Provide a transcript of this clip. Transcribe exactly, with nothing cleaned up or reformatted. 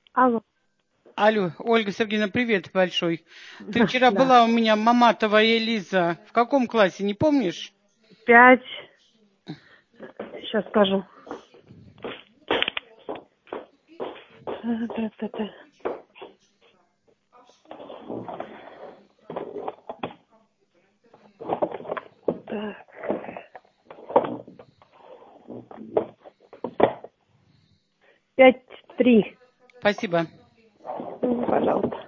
Алло. Алло, Ольга Сергеевна, привет большой. Ты вчера Да. была у меня, Маматова Элиза. В каком классе, не помнишь? Пять. Сейчас скажу. Та-та-та-та. Так. Пять, три. Спасибо. Пожалуйста.